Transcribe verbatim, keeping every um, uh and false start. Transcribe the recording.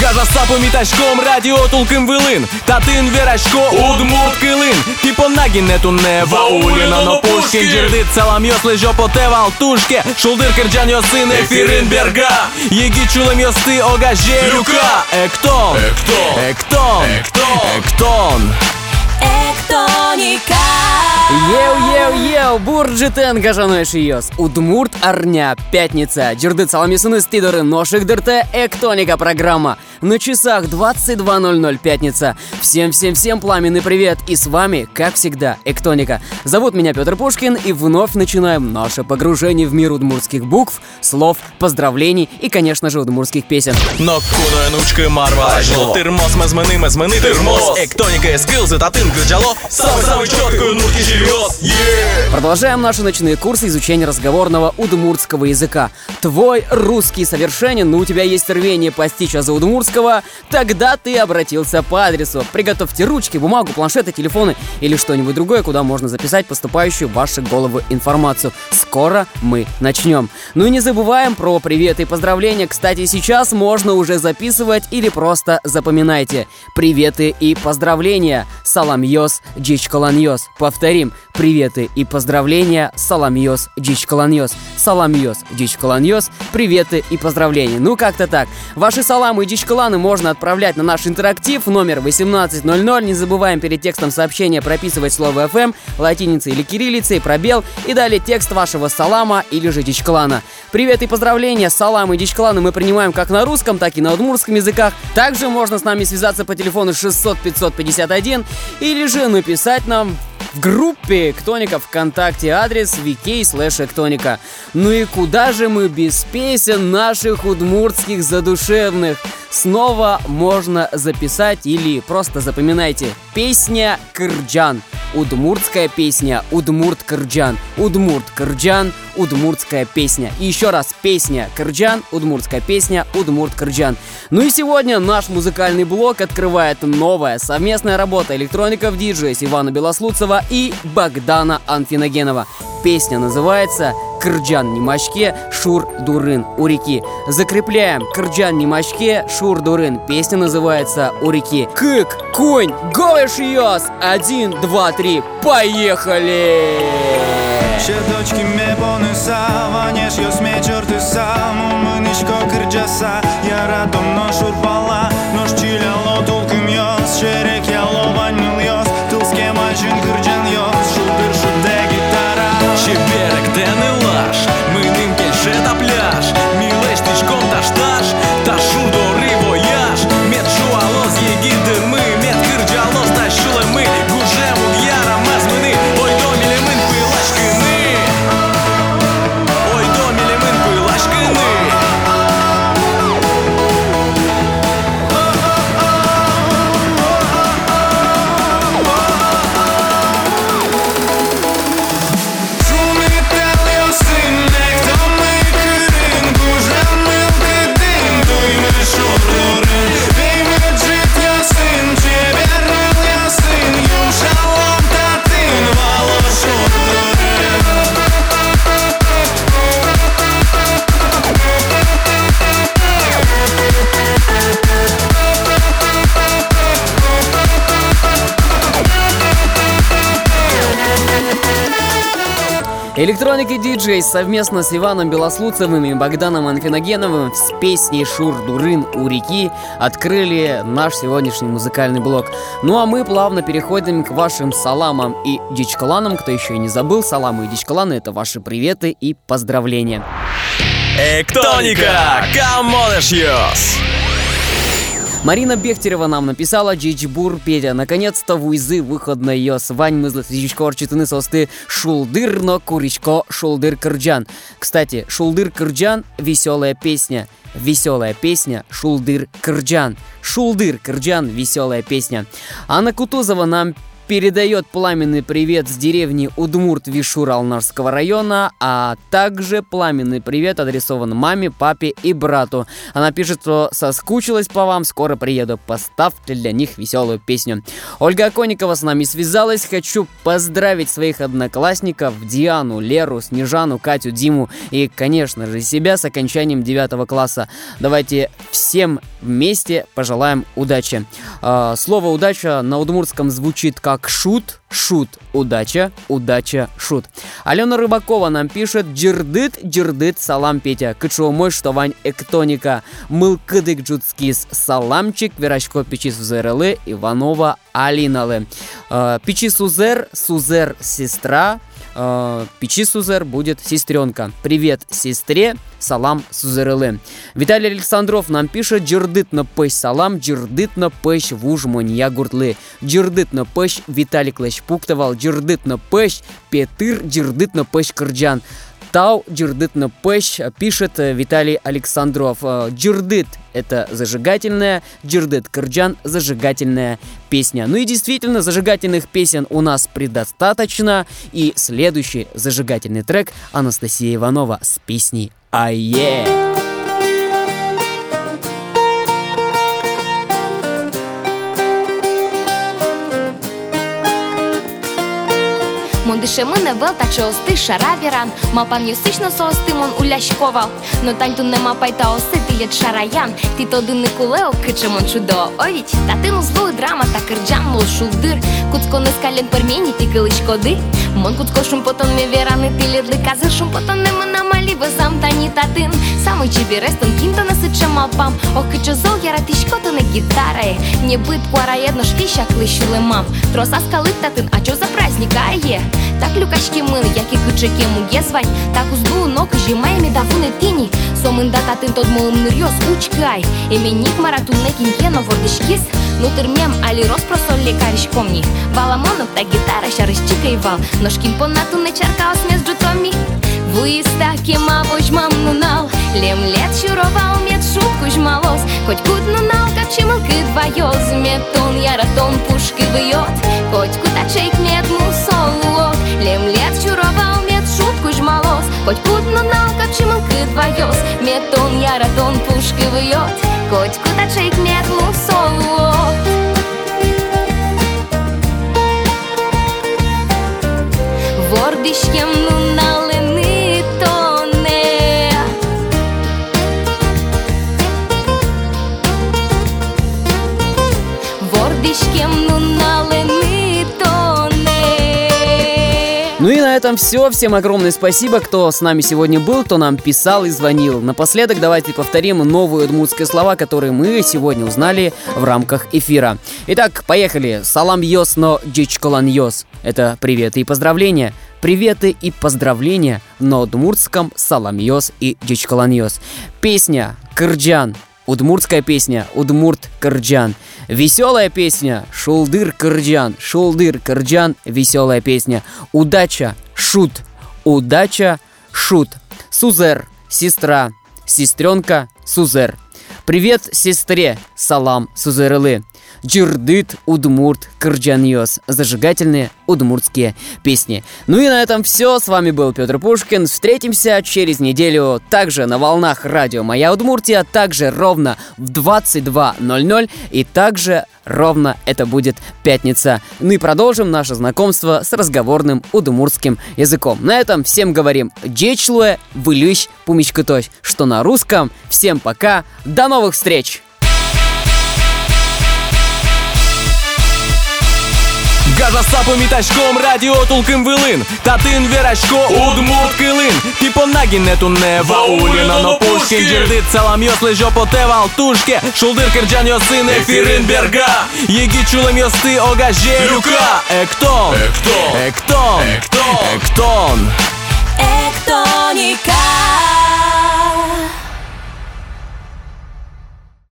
Кажа сапом і тачком радіо тулким вилин. Татин вірачко, удмурт килин. Типо нагінету нева уліна но пушкін. Джердит салам йос лежо потевал тушке. Шулдир кирджан йосин ефірин берга. Єгі чулем йости ога жерюка. Ектон, Ектон, Ектон, Ектон, Эктоника. Еу-еу-еу, бурджитен кажаной шиёс. Удмурт арня, пятница. Джердит саламисыны стидоры ношик дырте. Эктоника программа. На часах двадцать два ноль ноль, пятница. Всем-всем-всем пламенный привет. И с вами, как всегда, Эктоника. Зовут меня Петр Пушкин, и вновь начинаем наше погружение в мир удмуртских букв, слов, поздравлений и, конечно же, удмуртских песен. Но куною нучки марва жило. Термос мы змени, мы змени термос. Эктоника и скилзы, татин грджало. Самый-самый четкую нутки живет. Продолжаем наши ночные курсы изучения разговорного удмуртского языка. Твой русский совершенен, но у тебя есть рвение постичь азы удмуртского, тогда ты обратился по адресу. Приготовьте ручки, бумагу, планшеты, телефоны или что-нибудь другое, куда можно записать поступающую в ваши головы информацию. Скоро мы начнем. Ну и не забываем про приветы и поздравления. Кстати, сейчас можно уже записывать или просто запоминайте. Приветы и поздравления. Саламьос, джичкаланьос. Повторим. Приветы и поздравления. Саламьос, джичкаланьос. Саламьос, джичкаланьос. Приветы и поздравления. Ну как-то так. Ваши саламы и джичкаланы можно отправлять на наш интерактив номер восемнадцать ноль ноль. Не забываем перед текстом сообщения прописывать слово эф эм латиницей или кириллицей, пробел и далее текст вашего салама или же джичкалана. Привет и поздравления. Саламы и джичкаланы мы принимаем как на русском, так и на удмуртском языках. Также можно с нами связаться по телефону шестьсот пятьсот пятьдесят один или же написать нам в группе Эктоника ВКонтакте, адрес vk слэш Эктоника. Ну и куда же мы без песен наших удмуртских задушевных? Снова можно записать или просто запоминайте. Песня Кырджан. Удмуртская песня. Удмурт Кырджан. Удмурт Кырджан. Удмуртская песня. И еще раз. Песня Кырджан. Удмуртская песня. Удмурт Кырджан. Ну и сегодня наш музыкальный блок открывает новая совместная работа электроников диджея Ивана Белослуцева и Богдана Анфиногенова. Песня называется «Кырджан Немачке, Шур Дурын у реки». Закрепляем. «Кырджан Немачке, Шур Дурын». Песня называется «У реки». Кык, конь, голыш йос. Один, два, три. Поехали! Щедочки ме понеса, ванеш йос ме чортеса, мумыничко кырджаса, я радом но шурбала, нош чиляло толкым йос, шерек яло ванил йос, тылске мальчин кырджан йос, шулдыр шуде гитара. Чеберек ден лаш, мы ним кельше та пляж. Милеш тишком ташташ, ташу дори вояж. Мет жуалоз егиды мы, мет кырджалоз ташулы мы. Гужем угьяра мазмыны, ой домили мын пылашкыны. Ой домили мын пылашкыны. Электроника диджей совместно с Иваном Белослуцевым и Богданом Анфиногеновым с песней «Шур Дурын у реки» открыли наш сегодняшний музыкальный блок. Ну а мы плавно переходим к вашим саламам и дичкаланам. Кто еще и не забыл, саламы и дичкаланы — это ваши приветы и поздравления. Эктоника, камонеш йос. Марина Бехтерева нам написала: «Джичбур, Петя, наконец-то вуйзы выходной йос. Вань мызлы сидичко орчитыны состы шулдыр, но куричко шулдыр кырджан». Кстати, шулдыр кырджан — веселая песня. Веселая песня «Шулдыр Кырджан». Шулдыр Кырджан — веселая песня. Анна Кутузова нам передает пламенный привет с деревни Удмурт Вишур Алнарского района, а также пламенный привет адресован маме, папе и брату. Она пишет, что соскучилась по вам, скоро приеду, поставьте для них веселую песню. Ольга Оконникова с нами связалась. Хочу поздравить своих одноклассников Диану, Леру, Снежану, Катю, Диму и, конечно же, себя с окончанием девятого класса. Давайте всем вместе пожелаем удачи. Э, слово «удача» на удмуртском звучит как «шут», «шут», «удача», «удача», «шут». Алена Рыбакова нам пишет: «Джирдыт, джирдыт, салам, Петя, кычу мой, что вань эктоника, мылкыдык джутскис, саламчик, верачко печи сузерелы, Иванова Алиналы». Э, печи сузер, сузер сестра, э, печи сузер будет сестренка. Привет сестре, салам сузерелы. Виталий Александров нам пишет: «Джирдыт на пэш салам, джирдыт на пэш вужмонь ягуртлы, джирдыт на пэш Виталий Клэш пуктовал, джирдыт на пэш Петыр, джирдыт на пэш Кырджан». Тау джирдыт на пэш, пишет Виталий Александров. Джирдыт — это зажигательная, джирдыт Кырджан — зажигательная песня. Ну и действительно, зажигательных песен у нас предостаточно. И следующий зажигательный трек — Анастасия Иванова с песней «Ае». Мондише мене вел та чоости шаравіран, мапан юсично соостимон уляшковал, но таньту нема пайта осити єд шараян, ти тоди не кулео кичемон чудо овіть, та тину злу драма та кирджан мол шулдир, куцко не скален перміні ти килиш коди, мон куцко шумпотон мі вірани ти лідли казир шумпотон нема на малі везам та ні та тин, самий чебірестон кінто насиче малпам, ох кичо зол яра тишко то не гітаре, не бит куара єдно швіща клищу лемам, троса скалит та тин, а чо за праздника є? Так люкачки мили, як і кичеки муге звань, так узбу ноки жімеємі давуни тіні, сомин дата тин тод моим нирьос учкай, іменік маратунне кін'єно вордишкіс, ну термєм алі розпросолі каріш комні, валамонок та гітара шарищика і вал, ножкін понату не чарка осмєс джутомі, вуїстаки мавоч мам нунал, лем лет щуровал мет шутку жмалос, хоть кут нунал, как чималки двоёз, метон яратон пушки виот, хоть кутачейк мет мусолуот, лем лет щуровал мет шутку жмалос, хоть кут нунал, как чималки двоёз, метон яратон пушки виот, хоть кутачейк мет мусолуот. Вордишкем нунал Ну и на этом все. Всем огромное спасибо, кто с нами сегодня был, кто нам писал и звонил. Напоследок давайте повторим новые удмуртские слова, которые мы сегодня узнали в рамках эфира. Итак, поехали. Салам йос, но джичколан йос. Это приветы и поздравления. Приветы и поздравления на удмуртском салам йос и джичколан йос. Песня «Кырджан». Удмуртская песня «Удмурт Кырджан». Веселая песня «Шулдыр Кырджан». Шулдыр Кырджан. Веселая песня. Удача шут. Удача шут. Сузер сестра. Сестренка Сузер. Привет сестре. Салам Сузерылы. Джирдыт Удмурт Кырджан йос. Зажигательные удмуртские песни. Ну и на этом все. С вами был Петр Пушкин. Встретимся через неделю также на волнах радио «Моя Удмуртия», также ровно в двадцать два ноль ноль и также ровно это будет пятница. Ну и продолжим наше знакомство с разговорным удмуртским языком. На этом всем говорим «Джечлуэ вылющ пумичкутось», что на русском. Всем пока, до новых встреч! Газа сапом і тачком радіо тулким вилин, татин вірачко удмурт килин, типо нагінету нева уліна но пушкін, джердит салам йос лежо потевал тушке, шулдир кирджан йосин ефірин берга, єгі чулем йости огаже люка, ектон, ектон, ектон, ектон.